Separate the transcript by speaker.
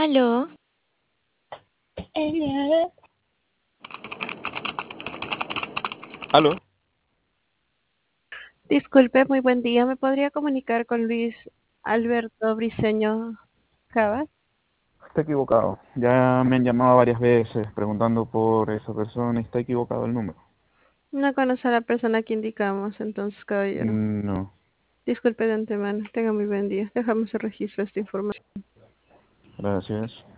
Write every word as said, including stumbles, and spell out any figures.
Speaker 1: Aló,
Speaker 2: Ella. ¿Aló?
Speaker 3: Disculpe, muy buen día. ¿Me podría comunicar con Luis Alberto Briceño Cabas?
Speaker 2: Está equivocado. Ya me han llamado varias veces preguntando por esa persona y está equivocado el número.
Speaker 3: No conoce a la persona que indicamos, entonces, caballero.
Speaker 2: Mm, No,
Speaker 3: Disculpe de antemano. Tenga muy buen día. Dejamos el registro de esta información.
Speaker 2: gracias.